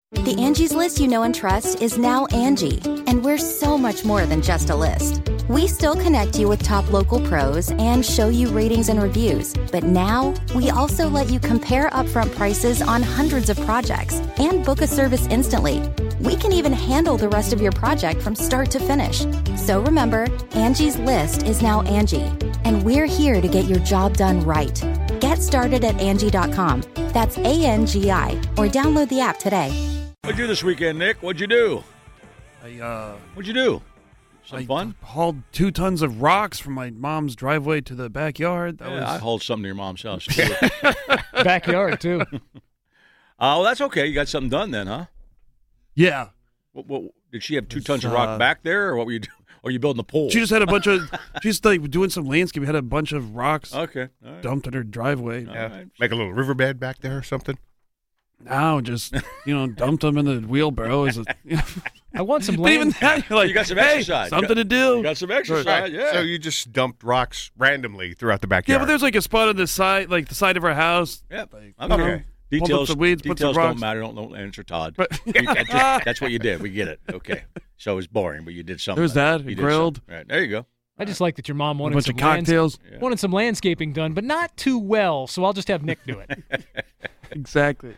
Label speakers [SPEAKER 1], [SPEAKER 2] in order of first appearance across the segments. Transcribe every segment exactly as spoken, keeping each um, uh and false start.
[SPEAKER 1] The Angie's List you know and trust is now Angie, and we're so much more than just a list. We still connect you with top local pros and show you ratings and reviews, but now we also let you compare upfront prices on hundreds of projects and book a service instantly. We can even handle the rest of your project from start to finish. So remember, Angie's List is now Angie, and we're here to get your job done right. Get started at Angie dot com. That's A N G I, or download the app today.
[SPEAKER 2] What'd you do this weekend, Nick? What'd you do?
[SPEAKER 3] I, uh...
[SPEAKER 2] What'd you do? Some
[SPEAKER 3] I
[SPEAKER 2] fun?
[SPEAKER 3] hauled two tons of rocks from my mom's driveway to the backyard. That
[SPEAKER 2] Yeah,
[SPEAKER 3] was...
[SPEAKER 2] I hauled something to your mom's house.
[SPEAKER 4] Backyard, too.
[SPEAKER 2] Oh, that's okay. You got something done then, huh?
[SPEAKER 3] Yeah.
[SPEAKER 2] What, what, did she have two
[SPEAKER 3] It's,
[SPEAKER 2] tons of
[SPEAKER 3] uh,
[SPEAKER 2] rock back there, or what were you doing? Or you building a pool?
[SPEAKER 3] She just had a bunch of... She's like doing some landscaping. Had a bunch of rocks
[SPEAKER 2] Okay. All right.
[SPEAKER 3] dumped in her driveway.
[SPEAKER 2] All
[SPEAKER 5] Yeah.
[SPEAKER 2] right.
[SPEAKER 5] Make a little riverbed back there or something.
[SPEAKER 3] Now just, you know, dumped them in the wheelbarrow. As a,
[SPEAKER 4] I want some
[SPEAKER 3] but even
[SPEAKER 4] land.
[SPEAKER 3] that, you're like,
[SPEAKER 2] You got some
[SPEAKER 3] hey,
[SPEAKER 2] exercise.
[SPEAKER 3] something
[SPEAKER 2] You
[SPEAKER 3] to do.
[SPEAKER 2] You got some exercise,
[SPEAKER 5] Right.
[SPEAKER 2] yeah.
[SPEAKER 5] So you just dumped rocks randomly throughout the
[SPEAKER 3] yeah,
[SPEAKER 5] backyard.
[SPEAKER 3] but there's like a spot on the side, like the side of our house.
[SPEAKER 2] Yep.
[SPEAKER 3] Like,
[SPEAKER 2] Okay.
[SPEAKER 3] you know,
[SPEAKER 5] Okay.
[SPEAKER 3] pulled up
[SPEAKER 2] Details,
[SPEAKER 3] some weeds, put some
[SPEAKER 2] details don't
[SPEAKER 3] rocks.
[SPEAKER 2] matter. Don't, don't answer Todd.
[SPEAKER 3] But
[SPEAKER 2] You- that's, just- that's what you did. We get it. Okay. So it was boring, but you did something.
[SPEAKER 3] There's that,
[SPEAKER 2] You did
[SPEAKER 3] grilled.
[SPEAKER 2] something. Right. There you go.
[SPEAKER 4] I just like that your mom
[SPEAKER 3] a
[SPEAKER 4] wanted
[SPEAKER 3] bunch
[SPEAKER 4] some
[SPEAKER 3] of cocktails.
[SPEAKER 2] Yeah.
[SPEAKER 4] wanted some landscaping done, but not too well, so I'll just have Nick do it.
[SPEAKER 3] Exactly.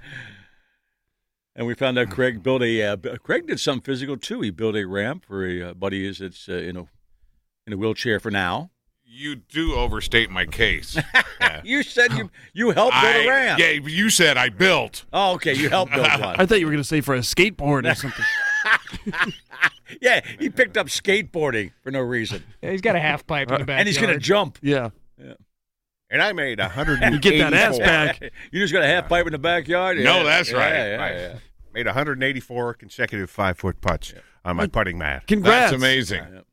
[SPEAKER 2] And we found out Craig built a. Uh, b- Craig did something physical too. He built a ramp for a uh, buddy is that's uh, in a in a wheelchair for now.
[SPEAKER 6] You do overstate my case.
[SPEAKER 2] You said you you helped build a
[SPEAKER 6] I-
[SPEAKER 2] ramp.
[SPEAKER 6] Yeah, you said I built.
[SPEAKER 2] Oh, okay. You helped build one.
[SPEAKER 3] I thought you were going to say for a skateboard or something.
[SPEAKER 2] Yeah, he picked up skateboarding for no reason,
[SPEAKER 4] Yeah, he's got a half pipe in the backyard.
[SPEAKER 2] and he's going to jump.
[SPEAKER 3] Yeah.
[SPEAKER 5] and I made one hundred
[SPEAKER 3] You get that ass
[SPEAKER 5] eighty-four
[SPEAKER 3] back.
[SPEAKER 2] You just got a half pipe in the backyard.
[SPEAKER 6] No,
[SPEAKER 2] Yeah,
[SPEAKER 6] that's
[SPEAKER 2] yeah,
[SPEAKER 6] right.
[SPEAKER 2] Yeah,
[SPEAKER 5] Right.
[SPEAKER 2] yeah.
[SPEAKER 5] Made one hundred eighty-four consecutive five-foot putts on my putting mat.
[SPEAKER 3] Congrats.
[SPEAKER 6] That's amazing.
[SPEAKER 2] Yeah.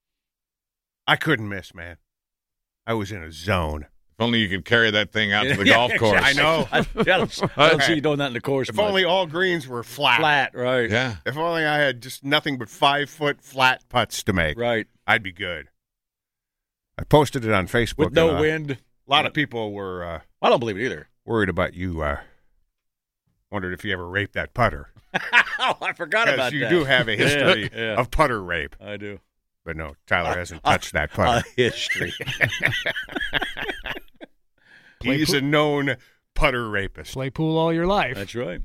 [SPEAKER 5] I couldn't miss, man. I was in a zone.
[SPEAKER 6] If only you could carry that thing out to the
[SPEAKER 2] Yeah,
[SPEAKER 6] golf course.
[SPEAKER 5] I know.
[SPEAKER 2] I, I don't, I don't see you doing that in the course.
[SPEAKER 5] If
[SPEAKER 2] much.
[SPEAKER 5] only all greens were flat.
[SPEAKER 2] flat, right?
[SPEAKER 6] Yeah.
[SPEAKER 5] If only I had just nothing but five-foot flat putts to make,
[SPEAKER 2] Right.
[SPEAKER 5] I'd be good. I posted it on Facebook.
[SPEAKER 2] With no
[SPEAKER 5] and, uh,
[SPEAKER 2] wind.
[SPEAKER 5] A lot of people were uh,
[SPEAKER 2] I don't believe it either.
[SPEAKER 5] worried about you. Uh, wondered if you ever raped that putter.
[SPEAKER 2] Oh, I forgot about
[SPEAKER 5] Because you
[SPEAKER 2] that.
[SPEAKER 5] do have a history
[SPEAKER 2] Yeah, yeah.
[SPEAKER 5] of putter rape.
[SPEAKER 2] I do.
[SPEAKER 5] But no, Tyler hasn't
[SPEAKER 2] uh,
[SPEAKER 5] touched that
[SPEAKER 2] A
[SPEAKER 5] putter.
[SPEAKER 2] history.
[SPEAKER 5] He's a known putter rapist.
[SPEAKER 4] Play pool all your life.
[SPEAKER 2] That's right.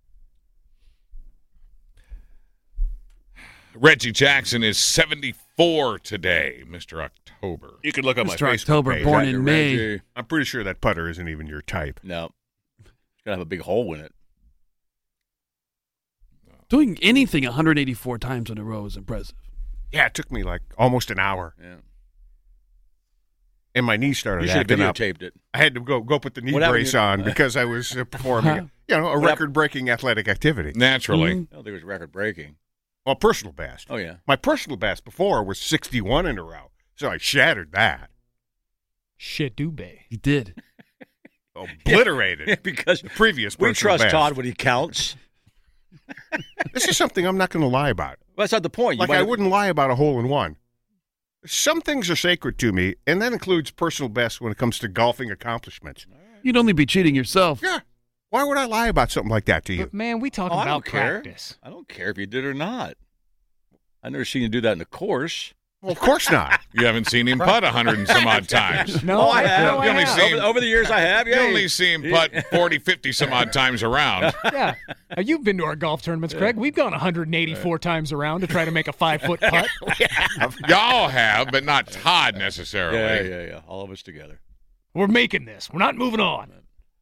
[SPEAKER 6] Reggie Jackson is seventy-four today, Mister October.
[SPEAKER 5] You can look up
[SPEAKER 3] Mister
[SPEAKER 5] my Facebook
[SPEAKER 3] October,
[SPEAKER 5] page.
[SPEAKER 3] born
[SPEAKER 5] That-
[SPEAKER 3] in May.
[SPEAKER 2] Reggie.
[SPEAKER 5] I'm pretty sure that putter isn't even your type.
[SPEAKER 2] No. It's got to have a big hole in it.
[SPEAKER 3] Doing anything one hundred eighty-four times in a row is impressive.
[SPEAKER 5] Yeah, it took me like almost an hour,
[SPEAKER 2] Yeah.
[SPEAKER 5] and my knee started
[SPEAKER 2] You should have
[SPEAKER 5] acting up.
[SPEAKER 2] videotaped it.
[SPEAKER 5] I had to go go put the knee
[SPEAKER 2] What happened
[SPEAKER 5] brace
[SPEAKER 2] to-
[SPEAKER 5] on because I was uh, performing, you know, a
[SPEAKER 2] What hap-
[SPEAKER 5] record-breaking athletic activity.
[SPEAKER 6] Naturally.
[SPEAKER 3] Mhm.
[SPEAKER 2] I don't think it was record breaking.
[SPEAKER 5] Well, personal best.
[SPEAKER 2] Oh, yeah.
[SPEAKER 5] My personal best before was sixty-one in a row, so I shattered that,
[SPEAKER 4] Shit, Dubé.
[SPEAKER 3] You did.
[SPEAKER 5] obliterated
[SPEAKER 2] because
[SPEAKER 5] the previous.
[SPEAKER 2] we
[SPEAKER 5] personal
[SPEAKER 2] trust
[SPEAKER 5] best.
[SPEAKER 2] Todd when he counts.
[SPEAKER 5] This is something I'm not going to lie about.
[SPEAKER 2] Well, that's not the point. You
[SPEAKER 5] Like
[SPEAKER 2] might
[SPEAKER 5] I
[SPEAKER 2] have-
[SPEAKER 5] wouldn't lie about a hole in one. Some things are sacred to me, and that includes personal best when it comes to golfing accomplishments.
[SPEAKER 3] You'd only be cheating yourself.
[SPEAKER 5] Yeah. Why would I lie about something like that to you?
[SPEAKER 4] But, man, we talking
[SPEAKER 2] Oh, I
[SPEAKER 4] about
[SPEAKER 2] don't care.
[SPEAKER 4] practice.
[SPEAKER 2] I don't care if you did or not. I've never seen you do that in the course.
[SPEAKER 5] Well, of course not.
[SPEAKER 6] You haven't seen him putt a hundred and some odd times.
[SPEAKER 4] No,
[SPEAKER 2] Oh, I have.
[SPEAKER 4] no, I
[SPEAKER 6] You only
[SPEAKER 4] have.
[SPEAKER 6] see-
[SPEAKER 2] Over, over the years, I have.
[SPEAKER 6] You
[SPEAKER 2] Yeah.
[SPEAKER 6] only see him putt forty, fifty some odd times around.
[SPEAKER 4] Yeah. Now, you've been to our golf tournaments, Craig. We've gone one hundred eighty-four times around to try to make a five-foot putt.
[SPEAKER 6] Y'all have, but not Todd
[SPEAKER 2] Yeah,
[SPEAKER 6] necessarily.
[SPEAKER 2] yeah, yeah. All of us together.
[SPEAKER 4] We're making this. We're not moving on.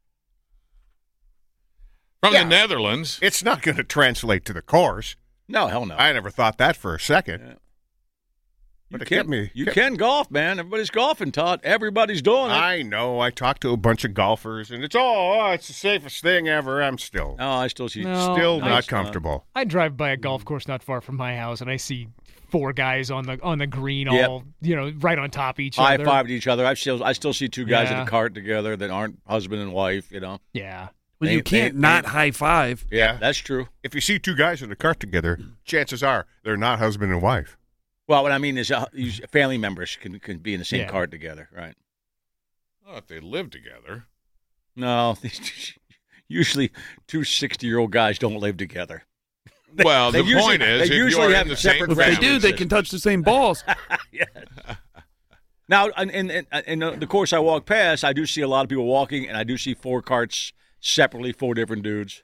[SPEAKER 6] From
[SPEAKER 5] Yeah.
[SPEAKER 6] the Netherlands.
[SPEAKER 5] It's not going to translate to the course.
[SPEAKER 2] No, hell no.
[SPEAKER 5] I never thought that for a second.
[SPEAKER 2] Yeah.
[SPEAKER 5] But
[SPEAKER 2] you
[SPEAKER 5] it
[SPEAKER 2] can,
[SPEAKER 5] kept me.
[SPEAKER 2] you
[SPEAKER 5] kept-
[SPEAKER 2] can golf, man. Everybody's golfing, Todd. Everybody's doing it.
[SPEAKER 5] I know. I talked to a bunch of golfers, and it's oh, oh, it's the safest thing ever. I'm still,
[SPEAKER 2] No, I still see.
[SPEAKER 4] No.
[SPEAKER 5] still
[SPEAKER 2] no,
[SPEAKER 5] not
[SPEAKER 2] it's not.
[SPEAKER 5] comfortable.
[SPEAKER 4] I drive by a golf course not far from my house, and I see four guys on the on the green,
[SPEAKER 2] Yep.
[SPEAKER 4] all you know, right on top of each
[SPEAKER 2] High
[SPEAKER 4] other.
[SPEAKER 2] five to each other. I still, I still see two guys in
[SPEAKER 4] Yeah.
[SPEAKER 2] a cart together that aren't husband and wife. You know.
[SPEAKER 4] Yeah.
[SPEAKER 3] Well,
[SPEAKER 2] They-
[SPEAKER 3] you can't
[SPEAKER 2] they-
[SPEAKER 3] not
[SPEAKER 2] they-
[SPEAKER 3] high five.
[SPEAKER 5] Yeah.
[SPEAKER 2] That's true.
[SPEAKER 5] If you see two guys in a cart together, chances are they're not husband and wife.
[SPEAKER 2] Well, what I mean is, uh, you- family members can can be in the same
[SPEAKER 4] Yeah.
[SPEAKER 2] cart together, right?
[SPEAKER 6] Oh, if they live together.
[SPEAKER 2] No, usually two sixty-year-old guys don't live together.
[SPEAKER 6] Well,
[SPEAKER 2] They
[SPEAKER 6] the
[SPEAKER 2] usually-
[SPEAKER 6] point is,
[SPEAKER 2] they
[SPEAKER 6] if
[SPEAKER 2] usually
[SPEAKER 6] you're
[SPEAKER 2] have
[SPEAKER 6] in the
[SPEAKER 2] separate
[SPEAKER 6] same
[SPEAKER 3] If they
[SPEAKER 2] ground
[SPEAKER 3] do,
[SPEAKER 6] family
[SPEAKER 3] they
[SPEAKER 6] system-
[SPEAKER 3] can touch the same balls.
[SPEAKER 2] Yes. Now, in, in, in, in the course I walk past, I do see a lot of people walking, and I do see four carts separately, four different dudes.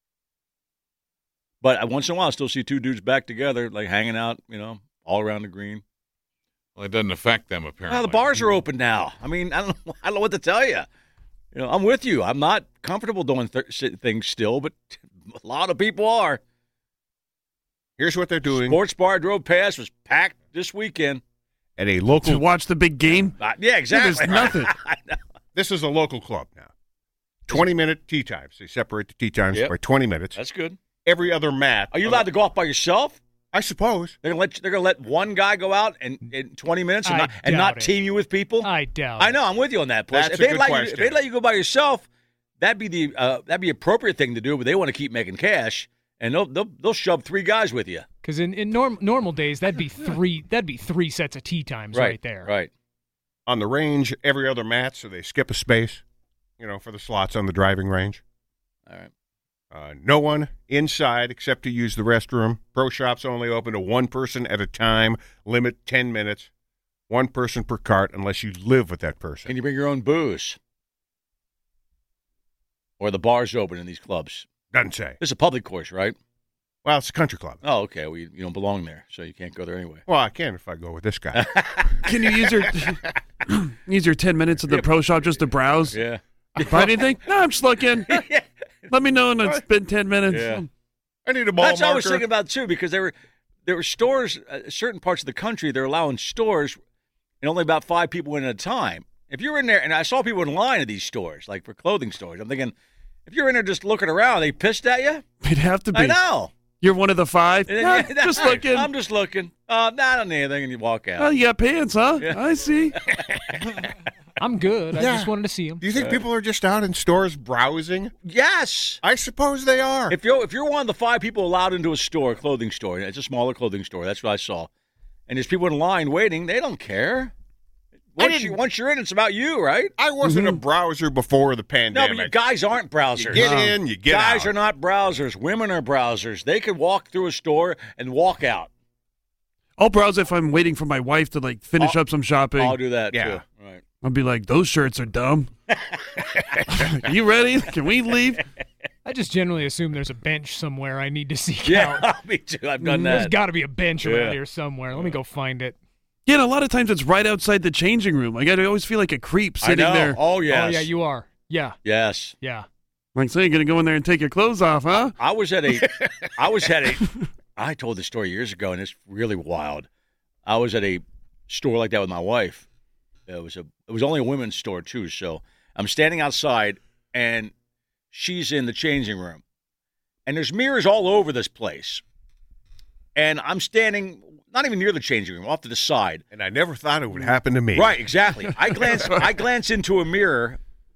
[SPEAKER 2] But once in a while, I still see two dudes back together, like hanging out, you know, all around the green.
[SPEAKER 6] Well, it doesn't affect them, apparently.
[SPEAKER 2] Well, the bars are open now. I mean, I don't know, I don't know what to tell you. You know, I'm with you. I'm not comfortable doing th- things still, but a lot of people are.
[SPEAKER 5] Here's what they're doing
[SPEAKER 2] Sports bar I drove past was packed this weekend.
[SPEAKER 5] at a
[SPEAKER 3] To
[SPEAKER 5] local.
[SPEAKER 3] watch the big game.
[SPEAKER 2] Uh, yeah, exactly.
[SPEAKER 3] There's nothing.
[SPEAKER 2] I know.
[SPEAKER 5] This is a local club now. twenty-minute tee times. They separate the tee times
[SPEAKER 2] Yep.
[SPEAKER 5] by twenty minutes.
[SPEAKER 2] That's good.
[SPEAKER 5] Every other mat.
[SPEAKER 2] Are you allowed to go off by yourself?
[SPEAKER 5] I suppose.
[SPEAKER 2] They're gonna let you, they're gonna let one guy go out and in twenty minutes and
[SPEAKER 4] I
[SPEAKER 2] not and
[SPEAKER 4] doubt
[SPEAKER 2] not
[SPEAKER 4] it.
[SPEAKER 2] team you with people.
[SPEAKER 4] I doubt.
[SPEAKER 2] I
[SPEAKER 4] it.
[SPEAKER 2] know. I'm with you on that. Plus,
[SPEAKER 5] That's
[SPEAKER 2] if
[SPEAKER 5] a
[SPEAKER 2] they
[SPEAKER 5] good
[SPEAKER 2] let you,
[SPEAKER 5] question.
[SPEAKER 2] if they let you go by yourself, that'd be the uh, that'd be the appropriate thing to do. But they want to keep making cash, and they'll they'll, they'll shove three guys with you.
[SPEAKER 4] Because in, in norm, normal days, that'd be three. That'd be three sets of tee times right, there.
[SPEAKER 2] Right.
[SPEAKER 5] On the range, every other mat, so they skip a space, you know, for the slots on the driving range.
[SPEAKER 2] All right.
[SPEAKER 5] Uh, no one inside except to use the restroom. Pro shops only open to one person at a time. Limit ten minutes. One person per cart unless you live with that person.
[SPEAKER 2] Can you bring your own booze? Or the bar's open in these clubs?
[SPEAKER 5] Doesn't say.
[SPEAKER 2] This is a public course, right?
[SPEAKER 5] Well, it's a country club.
[SPEAKER 2] Oh, okay. Well, you, you don't belong there, so you can't go there anyway.
[SPEAKER 5] Well, I can if I go with this guy.
[SPEAKER 3] Can you use your use your ten minutes at the pro shop just to browse?
[SPEAKER 2] Yeah.
[SPEAKER 3] Buy anything? No, I'm just looking. Let me know when it's been ten minutes.
[SPEAKER 2] Yeah.
[SPEAKER 5] I need a ball
[SPEAKER 2] That's what I
[SPEAKER 5] marker.
[SPEAKER 2] was thinking about too, because there were there were stores, uh, certain parts of the country, they're allowing stores, and only about five people in at a time. If you're in there, and I saw people in line at these stores, like for clothing stores, I'm thinking, if you're in there just looking around, they pissed at you.
[SPEAKER 3] It'd have to be.
[SPEAKER 2] I know.
[SPEAKER 3] You're one of the five.
[SPEAKER 2] And
[SPEAKER 3] Nah,
[SPEAKER 2] then-
[SPEAKER 3] just looking.
[SPEAKER 2] I'm just looking. Uh, not on anything, and you walk out.
[SPEAKER 3] Oh, you got pants, huh?
[SPEAKER 2] Yeah.
[SPEAKER 3] I see.
[SPEAKER 4] I'm good. I
[SPEAKER 5] Yeah.
[SPEAKER 4] just wanted to see him.
[SPEAKER 5] Do you think people are just out in stores browsing?
[SPEAKER 2] Yes.
[SPEAKER 5] I suppose they are.
[SPEAKER 2] If you're if you're one of the five people allowed into a store, clothing store, it's a smaller clothing store. That's what I saw. And there's people in line waiting. They don't care. Once
[SPEAKER 5] didn't-
[SPEAKER 2] you once you're in, it's about you, right?
[SPEAKER 5] I wasn't a browser before the
[SPEAKER 2] No, but
[SPEAKER 5] pandemic.
[SPEAKER 2] you guys aren't browsers.
[SPEAKER 5] You get in, you get
[SPEAKER 2] Guys
[SPEAKER 5] out.
[SPEAKER 2] are not browsers. Women are browsers. They can walk through a store and walk out.
[SPEAKER 3] I'll browse if I'm waiting for my wife to like finish
[SPEAKER 2] I'll-
[SPEAKER 3] up some shopping.
[SPEAKER 2] I'll do that
[SPEAKER 5] Yeah.
[SPEAKER 2] too. Right.
[SPEAKER 3] I'll be like, those shirts are dumb. Are you ready? Can we leave?
[SPEAKER 4] I just generally assume there's a bench somewhere I need to seek
[SPEAKER 2] Yeah,
[SPEAKER 4] out.
[SPEAKER 2] me too. I've done
[SPEAKER 4] There's
[SPEAKER 2] that.
[SPEAKER 4] got to be a bench
[SPEAKER 2] Yeah.
[SPEAKER 4] around here somewhere. Let me go find it.
[SPEAKER 3] Yeah, and a lot of times it's right outside the changing room. Like, I always feel like a creep
[SPEAKER 2] I
[SPEAKER 3] sitting
[SPEAKER 2] know.
[SPEAKER 3] there.
[SPEAKER 2] Oh yes.
[SPEAKER 4] Oh yeah, you are. Yeah,
[SPEAKER 2] Yes.
[SPEAKER 4] yeah.
[SPEAKER 3] Like, so you're going to go in there and take your clothes off, huh?
[SPEAKER 2] I was at a. I was at a. I told this story years ago, and it's really wild. I was at a store like that with my wife. It was a. It was only a women's store too. So I'm standing outside, and she's in the changing room, and there's mirrors all over this place. And I'm standing, not even near the changing room, off to the side.
[SPEAKER 5] and I never thought it would happen to me.
[SPEAKER 2] Right, exactly. I glance. I glance into a mirror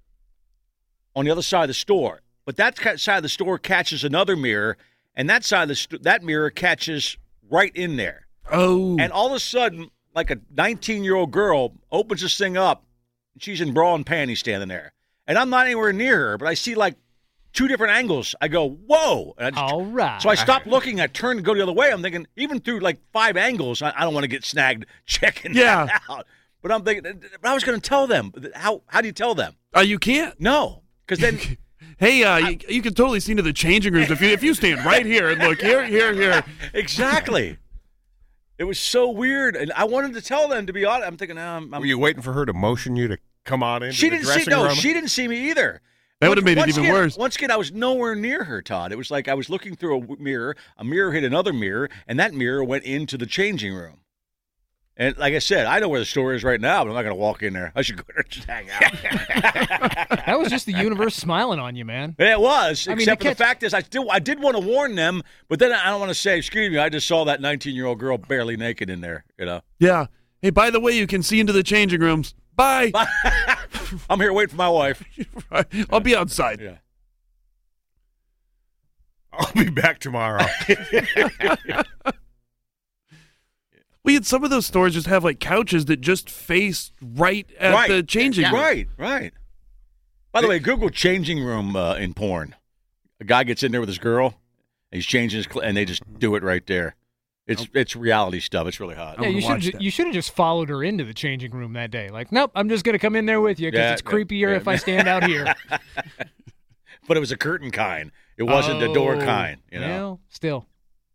[SPEAKER 2] on the other side of the store, but that ca- side of the store catches another mirror, and that side of the st- that mirror catches right in there.
[SPEAKER 3] Oh.
[SPEAKER 2] And all of a sudden, like a nineteen-year-old girl opens this thing up, and she's in bra and panties standing there, and I'm not anywhere near her, but I see like two different angles. I go, whoa! And I just,
[SPEAKER 4] All right.
[SPEAKER 2] so I stopped looking. I turned to go the other way. I'm thinking, even through like five angles, I, I don't want to get snagged checking
[SPEAKER 3] Yeah.
[SPEAKER 2] that out. But I'm thinking, but I was going to tell them. How how do you tell them?
[SPEAKER 3] Uh, you can't.
[SPEAKER 2] No, because then
[SPEAKER 3] Hey, uh, you, you can totally see into the changing rooms if you if you stand right here and look here, here, here.
[SPEAKER 2] exactly. It was so weird, and I wanted to tell them. To be honest, I'm thinking, um, I'm,
[SPEAKER 5] Were you waiting for her to motion you to come on in?
[SPEAKER 2] she
[SPEAKER 5] the
[SPEAKER 2] didn't see.
[SPEAKER 5] dressing
[SPEAKER 2] No,
[SPEAKER 5] room?
[SPEAKER 2] she didn't see me either.
[SPEAKER 3] That would have made it
[SPEAKER 2] Once
[SPEAKER 3] even
[SPEAKER 2] again-
[SPEAKER 3] worse.
[SPEAKER 2] Once again, I was nowhere near her, Todd. It was like I was looking through a w- mirror. A mirror hit another mirror, and that mirror went into the changing room. And like I said, I know where the store is right now, but I'm not going to walk in there. I should go there and just hang out.
[SPEAKER 4] That was just the universe smiling on you, man.
[SPEAKER 2] It was,
[SPEAKER 4] I mean,
[SPEAKER 2] except
[SPEAKER 4] to
[SPEAKER 2] for
[SPEAKER 4] catch-
[SPEAKER 2] the fact is, I still I did want to warn them, but then I don't want to say, excuse me, I just saw that nineteen-year-old girl barely naked in there. You know,
[SPEAKER 3] Yeah. Hey, by the way, you can see into the changing rooms. Bye.
[SPEAKER 2] I'm here waiting for my wife.
[SPEAKER 3] I'll be outside.
[SPEAKER 2] Yeah.
[SPEAKER 5] I'll be back tomorrow.
[SPEAKER 3] We had some of those stores just have like couches that just face right at
[SPEAKER 2] Right.
[SPEAKER 3] the changing room.
[SPEAKER 2] Right, right. By the way, Google changing room uh, in porn. A guy gets in there with his girl, and he's changing his, cl- and they just do it right there. It's
[SPEAKER 3] Nope.
[SPEAKER 2] it's reality stuff. It's really hot.
[SPEAKER 4] Yeah, you should ju- you should have just followed her into the changing room that day. Like, nope, I'm just gonna come in there with you because
[SPEAKER 2] Yeah,
[SPEAKER 4] it's
[SPEAKER 2] yeah,
[SPEAKER 4] creepier
[SPEAKER 2] yeah.
[SPEAKER 4] if I stand out here.
[SPEAKER 2] But it was a curtain kind. It wasn't the door
[SPEAKER 4] Oh,
[SPEAKER 2] kind. You know.
[SPEAKER 4] Well, still,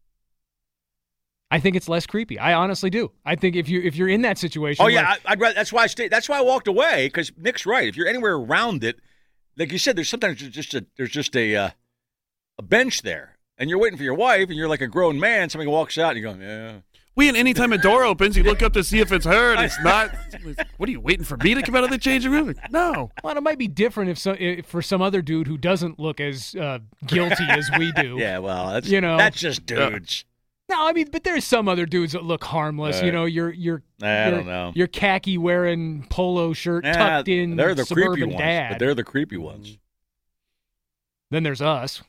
[SPEAKER 4] I think it's less creepy. I honestly do. I think if you if you're in that situation,
[SPEAKER 2] Oh yeah,
[SPEAKER 4] where-
[SPEAKER 2] I, I'd rather, that's why I stayed. That's why I walked away because Nick's right. If you're anywhere around it, like you said, there's sometimes there's just a there's just a uh, a bench there, and you're waiting for your wife, and you're like a grown man. Somebody walks out, and you go, yeah.
[SPEAKER 3] We, and anytime a door opens, you look up to see if it's her, and it's not. What are you waiting for me to come out of the changing room? Like, no.
[SPEAKER 4] well, it might be different if, so, if for some other dude who doesn't look as uh, guilty as we do.
[SPEAKER 2] Yeah, well, that's
[SPEAKER 4] You know.
[SPEAKER 2] that's just dudes.
[SPEAKER 4] No, I mean, but there's some other dudes that look harmless.
[SPEAKER 2] Right.
[SPEAKER 4] You know, your your
[SPEAKER 2] I
[SPEAKER 4] your,
[SPEAKER 2] don't know.
[SPEAKER 4] your khaki wearing polo shirt
[SPEAKER 2] Yeah,
[SPEAKER 4] tucked in
[SPEAKER 2] they're the
[SPEAKER 4] suburban
[SPEAKER 2] creepy ones,
[SPEAKER 4] dad.
[SPEAKER 2] but they're the creepy ones.
[SPEAKER 4] Then there's us.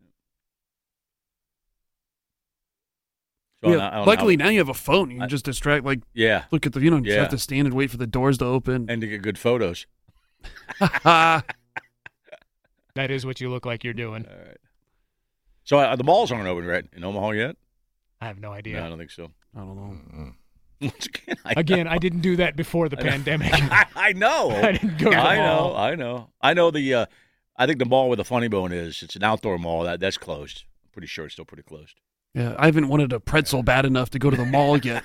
[SPEAKER 2] So I
[SPEAKER 3] Yeah,
[SPEAKER 2] don't- I don't
[SPEAKER 3] luckily,
[SPEAKER 2] know.
[SPEAKER 3] now you have a phone. You can
[SPEAKER 2] I-
[SPEAKER 3] just distract, like,
[SPEAKER 2] yeah,
[SPEAKER 3] look at the, you know, just
[SPEAKER 2] Yeah.
[SPEAKER 3] have to stand and wait for the doors to open.
[SPEAKER 2] and to get good photos.
[SPEAKER 3] Ah,
[SPEAKER 4] That is what you look like you're doing.
[SPEAKER 2] All right. So uh, the malls aren't open, right, in Omaha yet?
[SPEAKER 4] I have no idea.
[SPEAKER 2] No, I don't think so.
[SPEAKER 3] I don't know.
[SPEAKER 2] Once again, I
[SPEAKER 4] Again, I didn't do that before the pandemic.
[SPEAKER 2] I, I know.
[SPEAKER 4] I didn't go to the
[SPEAKER 2] I know.
[SPEAKER 4] mall.
[SPEAKER 2] I know. I know the. Uh, I think the mall where the Funny Bone is. It's an outdoor mall. That that's closed. I'm pretty sure it's still pretty closed.
[SPEAKER 3] Yeah, I haven't wanted a pretzel bad enough to go to the mall yet.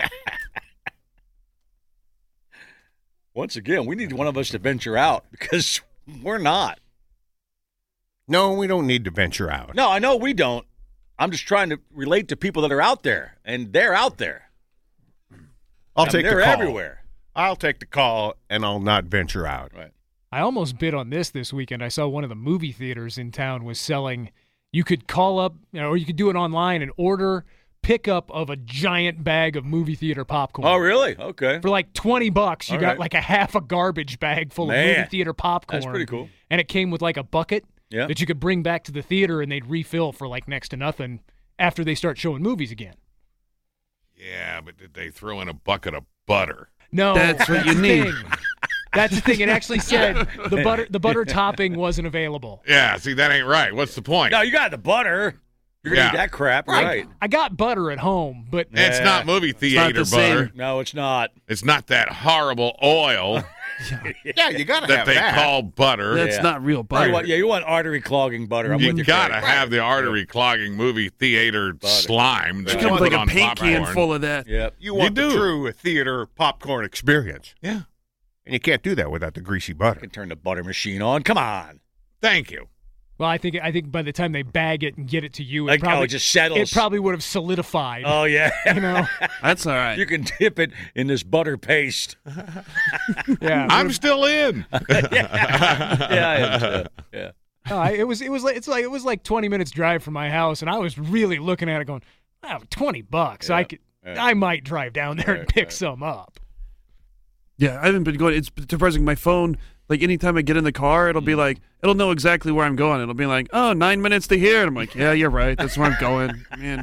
[SPEAKER 2] Once again, we need one of us to venture out because we're not.
[SPEAKER 5] No, we don't need to venture out.
[SPEAKER 2] No, I know we don't. I'm just trying to relate to people that are out there, and they're out there.
[SPEAKER 5] I'll
[SPEAKER 2] I mean,
[SPEAKER 5] take the
[SPEAKER 2] they're
[SPEAKER 5] call.
[SPEAKER 2] everywhere.
[SPEAKER 5] I'll take the call, and I'll not venture out.
[SPEAKER 2] Right.
[SPEAKER 4] I almost bid on this this weekend. I saw one of the movie theaters in town was selling. You could call up, you know, or you could do it online and order pickup of a giant bag of movie theater popcorn.
[SPEAKER 2] Oh, really? Okay.
[SPEAKER 4] For like twenty bucks, you
[SPEAKER 2] All
[SPEAKER 4] got
[SPEAKER 2] right.
[SPEAKER 4] like a half a garbage bag full of
[SPEAKER 2] Man,
[SPEAKER 4] movie theater popcorn.
[SPEAKER 2] That's pretty cool.
[SPEAKER 4] And it came with like a bucket
[SPEAKER 2] Yeah.
[SPEAKER 4] that you could bring back to the theater and they'd refill for like next to nothing after they start showing movies again.
[SPEAKER 6] Yeah, but did they throw in a bucket of butter?
[SPEAKER 4] No,
[SPEAKER 3] That's what you
[SPEAKER 4] the
[SPEAKER 3] need.
[SPEAKER 4] thing. That's the thing. It actually said the butter the butter topping wasn't available.
[SPEAKER 6] Yeah, see, that ain't right. What's the point?
[SPEAKER 2] No, you got the butter. You're gonna
[SPEAKER 6] Yeah.
[SPEAKER 2] eat that crap,
[SPEAKER 4] I-
[SPEAKER 2] right?
[SPEAKER 4] I got butter at home, but
[SPEAKER 6] It's
[SPEAKER 2] Yeah.
[SPEAKER 6] not movie
[SPEAKER 3] not
[SPEAKER 6] theater
[SPEAKER 3] the same.
[SPEAKER 6] butter.
[SPEAKER 2] No, it's not.
[SPEAKER 6] It's not that horrible oil
[SPEAKER 5] Yeah, you got to
[SPEAKER 6] that
[SPEAKER 5] have
[SPEAKER 6] they
[SPEAKER 5] that.
[SPEAKER 6] call butter.
[SPEAKER 3] That's
[SPEAKER 2] Yeah.
[SPEAKER 3] not real
[SPEAKER 2] You
[SPEAKER 3] butter.
[SPEAKER 2] want, yeah, you want artery clogging butter. I'm
[SPEAKER 6] you
[SPEAKER 2] with you.
[SPEAKER 6] gotta
[SPEAKER 2] Craig.
[SPEAKER 6] have the artery clogging movie theater
[SPEAKER 2] Butter.
[SPEAKER 6] slime that
[SPEAKER 3] It
[SPEAKER 6] you
[SPEAKER 3] comes
[SPEAKER 6] put
[SPEAKER 3] like a
[SPEAKER 6] on
[SPEAKER 3] paint can
[SPEAKER 6] popcorn.
[SPEAKER 3] full of that.
[SPEAKER 2] Yep.
[SPEAKER 5] You want
[SPEAKER 6] You
[SPEAKER 5] the
[SPEAKER 6] do.
[SPEAKER 5] true theater popcorn experience.
[SPEAKER 6] Yeah.
[SPEAKER 5] And you can't do that without the greasy butter.
[SPEAKER 2] I can turn the butter machine on. Come on.
[SPEAKER 6] Thank you.
[SPEAKER 4] well, I think I think by the time they bag it and get it to you, it
[SPEAKER 2] Like,
[SPEAKER 4] probably
[SPEAKER 2] oh, it just settles.
[SPEAKER 4] it probably would have solidified.
[SPEAKER 2] Oh, yeah.
[SPEAKER 4] you know,
[SPEAKER 3] That's all right.
[SPEAKER 2] You can dip it in this butter paste.
[SPEAKER 4] yeah.
[SPEAKER 6] I'm still in.
[SPEAKER 2] yeah, I am too. Yeah.
[SPEAKER 4] No, I, it was it was like it's like it was like twenty minutes drive from my house, and I was really looking at it, going, "Wow, twenty bucks! I
[SPEAKER 2] Yeah,
[SPEAKER 4] could,
[SPEAKER 2] yeah.
[SPEAKER 4] I might drive down there and
[SPEAKER 2] Right,
[SPEAKER 4] pick
[SPEAKER 2] right.
[SPEAKER 4] some up."
[SPEAKER 3] Yeah, I haven't been going. It's surprising. My phone, like anytime I get in the car, it'll be like, it'll know exactly where I'm going. It'll be like, oh, nine minutes to here. And I'm like, yeah, you're right. That's where I'm going. Man.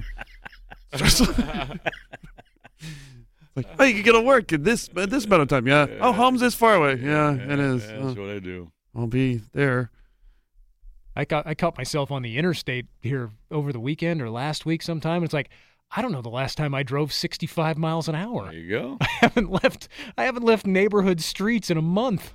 [SPEAKER 3] Like, oh, you can get to work at this at this amount of time. Yeah. Oh, home's this far away. Yeah, it is.
[SPEAKER 2] Yeah,
[SPEAKER 3] Oh,
[SPEAKER 2] that's what I do.
[SPEAKER 3] I'll be there.
[SPEAKER 4] I caught I caught myself on the interstate here over the weekend or last week sometime. It's like I don't know the last time I drove sixty-five miles an hour.
[SPEAKER 2] There you go.
[SPEAKER 4] I haven't left I haven't left neighborhood streets in a month.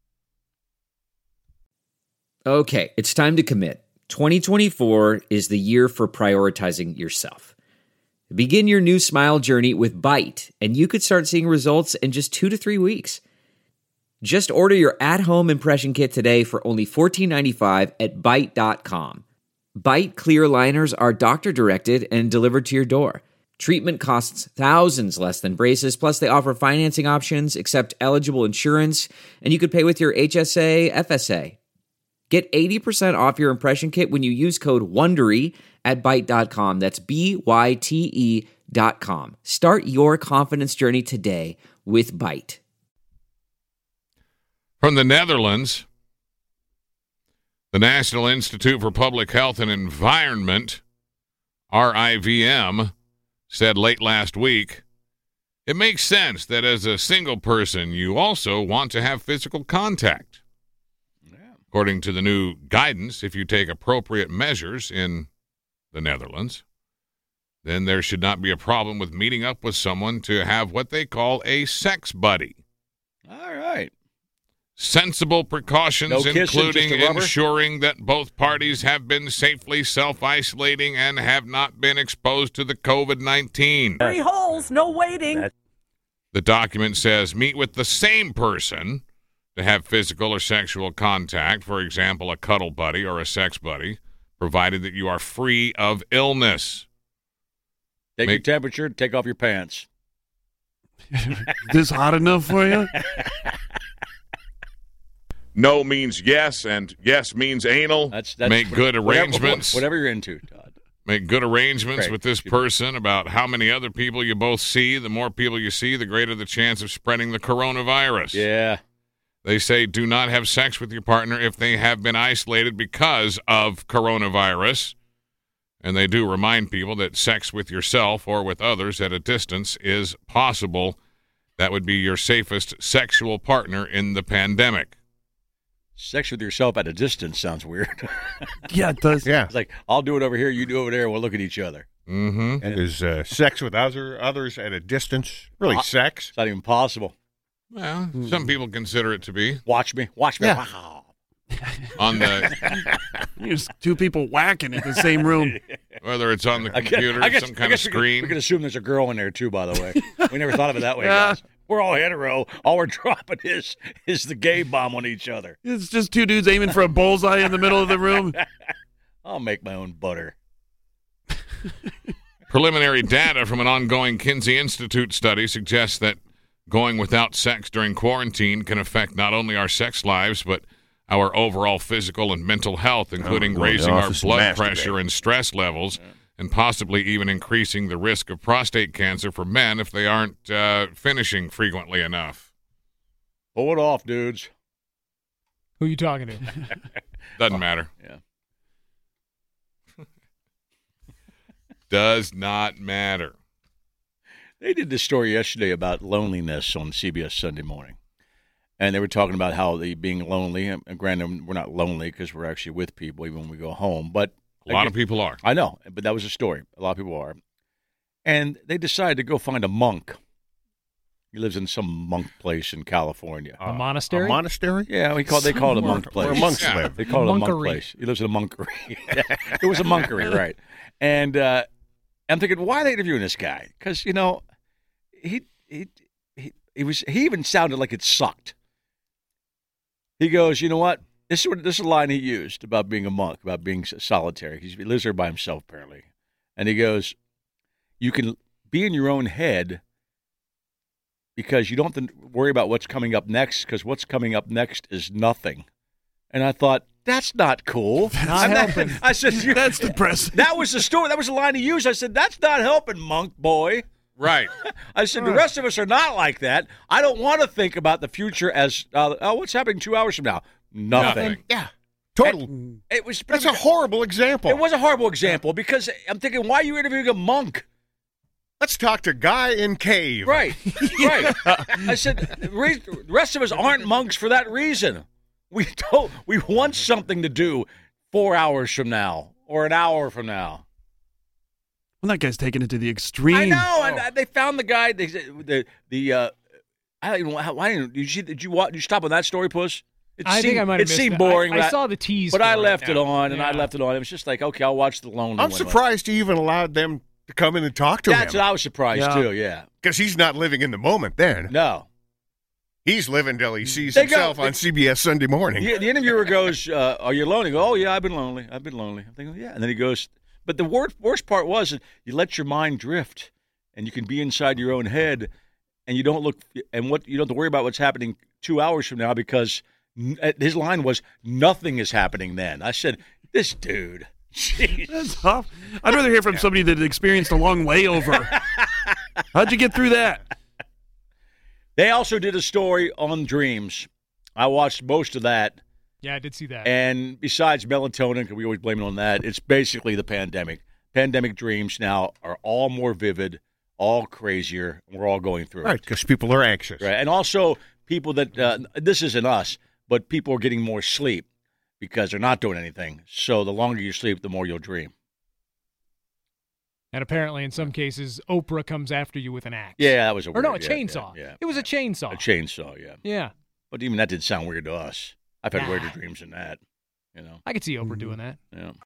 [SPEAKER 7] Okay, it's time to commit. twenty twenty-four is the year for prioritizing yourself. Begin your new smile journey with Byte, and you could start seeing results in just two to three weeks. Just order your at-home impression kit today for only fourteen ninety-five at byte dot com. Byte clear liners are doctor-directed and delivered to your door. Treatment costs thousands less than braces, plus they offer financing options, accept eligible insurance, and you could pay with your H S A, F S A. Get eighty percent off your impression kit when you use code WONDERY at byte dot com. That's B Y T E dot com. Start your confidence journey today with Byte.
[SPEAKER 6] From the Netherlands, the National Institute for Public Health and Environment, R I V M, said late last week, it makes sense that as a single person, you also want to have physical contact. According to the new guidance, if you take appropriate measures in the Netherlands, then there should not be a problem with meeting up with someone to have what they call a sex buddy.
[SPEAKER 2] All right.
[SPEAKER 6] Sensible precautions,
[SPEAKER 2] No kissing,
[SPEAKER 6] including
[SPEAKER 2] just a rubber?
[SPEAKER 6] ensuring that both parties have been safely self-isolating and have not been exposed to the covid nineteen.
[SPEAKER 8] Three holes, no waiting.
[SPEAKER 6] The document says meet with the same person to have physical or sexual contact, for example, a cuddle buddy or a sex buddy, provided that you are free of illness.
[SPEAKER 2] Take
[SPEAKER 6] Make-
[SPEAKER 2] your temperature, take off your pants.
[SPEAKER 3] This hot enough for you?
[SPEAKER 9] No means yes, and yes means anal.
[SPEAKER 2] That's that's
[SPEAKER 6] Make good
[SPEAKER 2] whatever-
[SPEAKER 6] arrangements.
[SPEAKER 2] Whatever you're into, Todd.
[SPEAKER 6] Make good arrangements
[SPEAKER 2] Great.
[SPEAKER 6] with this person about how many other people you both see. The more people you see, the greater the chance of spreading the coronavirus.
[SPEAKER 2] Yeah.
[SPEAKER 6] They say do not have sex with your partner if they have been isolated because of coronavirus. And they do remind people that sex with yourself or with others at a distance is possible. That would be your safest sexual partner in the pandemic.
[SPEAKER 2] Sex with yourself at a distance sounds weird.
[SPEAKER 3] Yeah, it does.
[SPEAKER 5] Yeah.
[SPEAKER 2] It's like, I'll do it over here, you do it over there, and we'll look at each other.
[SPEAKER 6] Mm-hmm.
[SPEAKER 5] And is uh, sex with other others at a distance really
[SPEAKER 2] Uh,
[SPEAKER 5] sex?
[SPEAKER 2] It's not even possible.
[SPEAKER 6] Well, some people consider it to be.
[SPEAKER 2] Watch me. Watch me.
[SPEAKER 5] Yeah.
[SPEAKER 2] Wow.
[SPEAKER 6] On the
[SPEAKER 3] There's two people whacking in the same room.
[SPEAKER 6] whether it's on the
[SPEAKER 2] I guess-
[SPEAKER 6] computer,
[SPEAKER 2] I guess,
[SPEAKER 6] some
[SPEAKER 2] I
[SPEAKER 6] kind of
[SPEAKER 2] guess we could-
[SPEAKER 6] screen.
[SPEAKER 2] We can assume there's a girl in there, too, by the way. We never thought of it that way,
[SPEAKER 3] Yeah.
[SPEAKER 2] guys. We're all hetero. All we're dropping is is the gay bomb on each other.
[SPEAKER 3] It's just two dudes aiming for a bullseye in the middle of the room.
[SPEAKER 2] I'll make my own butter.
[SPEAKER 6] Preliminary data from an ongoing Kinsey Institute study suggests that going without sex during quarantine can affect not only our sex lives, but our overall physical and mental health, including
[SPEAKER 5] going to the
[SPEAKER 6] raising our
[SPEAKER 5] office and
[SPEAKER 6] blood
[SPEAKER 5] masturbate.
[SPEAKER 6] pressure and stress levels, and possibly even increasing the risk of prostate cancer for men if they aren't uh, finishing frequently enough.
[SPEAKER 2] Pull it off, dudes.
[SPEAKER 4] Who are you talking to?
[SPEAKER 6] Doesn't matter.
[SPEAKER 2] Yeah.
[SPEAKER 6] Does not matter.
[SPEAKER 2] They did this story yesterday about loneliness on C B S Sunday Morning. And they were talking about how the being lonely, and granted, we're not lonely because we're actually with people even when we go home. But
[SPEAKER 6] A lot of people are.
[SPEAKER 2] I know, but that was a story. A lot of people are. And they decided to go find a monk. He lives in some monk place in California.
[SPEAKER 4] A monastery?
[SPEAKER 5] A monastery?
[SPEAKER 2] Yeah, we call they call it a monk place.
[SPEAKER 5] Where monks
[SPEAKER 6] Yeah.
[SPEAKER 5] live.
[SPEAKER 2] They call it a monk
[SPEAKER 4] Monkery.
[SPEAKER 2] place. He lives in a monkery. It was a monkery, right? And uh, I'm thinking, why are they interviewing this guy? Because you know, he he he he was he even sounded like it sucked. He goes, you know what? This is what this is a line he used about being a monk, about being solitary. He's, he lives there by himself apparently, and he goes, you can be in your own head because you don't have to worry about what's coming up next, because what's coming up next is nothing. And I thought, that's not cool.
[SPEAKER 4] Not
[SPEAKER 2] I'm
[SPEAKER 4] helping.
[SPEAKER 2] I said, you-
[SPEAKER 3] That's depressing.
[SPEAKER 2] that was the story. That was the line he used. I said, that's not helping, monk boy.
[SPEAKER 6] Right.
[SPEAKER 2] I said, the rest of us are not like that. I don't want to think about the future as, uh, oh, what's happening two hours from now? Nothing.
[SPEAKER 6] Nothing.
[SPEAKER 5] Yeah. Total.
[SPEAKER 2] It was.
[SPEAKER 5] That's a horrible example.
[SPEAKER 2] It was a horrible example because I'm thinking, why are you interviewing a monk?
[SPEAKER 5] Let's talk to Guy in Cave.
[SPEAKER 2] Right, right. I said, the re- the rest of us aren't monks for that reason. We don't. We want something to do four hours from now or an hour from now.
[SPEAKER 3] Well, that guy's taking it to the extreme.
[SPEAKER 2] I know, and uh, they found the guy. They said the the. Uh, I don't even know how. Why didn't did you did you watch? Did you stop on that story, Puss? It
[SPEAKER 4] I
[SPEAKER 2] seemed,
[SPEAKER 4] think I might have
[SPEAKER 2] It
[SPEAKER 4] missed
[SPEAKER 2] seemed
[SPEAKER 4] it.
[SPEAKER 2] boring.
[SPEAKER 4] I,
[SPEAKER 2] but
[SPEAKER 4] I saw the tease,
[SPEAKER 2] but
[SPEAKER 4] for
[SPEAKER 2] I
[SPEAKER 4] it.
[SPEAKER 2] left it
[SPEAKER 4] Yeah.
[SPEAKER 2] on, and I
[SPEAKER 4] Yeah.
[SPEAKER 2] left it on. It was just like, okay, I'll watch the lonely.
[SPEAKER 5] I'm
[SPEAKER 2] one.
[SPEAKER 5] surprised he even allowed them to come in and talk to
[SPEAKER 2] That's
[SPEAKER 5] him.
[SPEAKER 2] what I was surprised
[SPEAKER 3] Yeah.
[SPEAKER 2] too. Yeah.
[SPEAKER 5] Because he's not living in the moment then.
[SPEAKER 2] No.
[SPEAKER 5] He's living till he sees
[SPEAKER 2] They go-
[SPEAKER 5] himself
[SPEAKER 2] they-
[SPEAKER 5] on C B S Sunday Morning.
[SPEAKER 2] The, the interviewer goes, uh, "Are you lonely?" I go, "Oh yeah, I've been lonely. I've been lonely." I'm thinking, "Yeah." And then he goes, "But the worst worst part was that you let your mind drift, and you can be inside your own head, and you don't look, and what you don't have to worry about what's happening two hours from now because." His line was, "Nothing is happening then." I said, "This dude, jeez."
[SPEAKER 3] That's tough. I'd rather hear from somebody that experienced a long layover. How'd you get through that?
[SPEAKER 2] They also did a story on dreams. I watched most of that,
[SPEAKER 4] Yeah, I did see that.
[SPEAKER 2] and besides melatonin, because we always blame it on that, it's basically the pandemic. Pandemic dreams now are all more vivid, all crazier. And we're all going through
[SPEAKER 5] Right,
[SPEAKER 2] it,
[SPEAKER 5] because people are anxious.
[SPEAKER 2] right? And also people that uh, this isn't us. But people are getting more sleep. because they're not doing anything. So the longer you sleep, the more you'll dream.
[SPEAKER 4] And apparently, in some cases, Oprah comes after you with an axe.
[SPEAKER 2] Yeah, that was a
[SPEAKER 4] Or
[SPEAKER 2] weird,
[SPEAKER 4] no, a
[SPEAKER 2] yeah,
[SPEAKER 4] chainsaw.
[SPEAKER 2] Yeah, yeah.
[SPEAKER 4] It was a chainsaw.
[SPEAKER 2] A chainsaw, yeah.
[SPEAKER 4] Yeah.
[SPEAKER 2] But even that did sound weird to us. I've had
[SPEAKER 4] Nah.
[SPEAKER 2] weirder dreams than that, you know.
[SPEAKER 4] I could see Oprah doing that.
[SPEAKER 2] Yeah.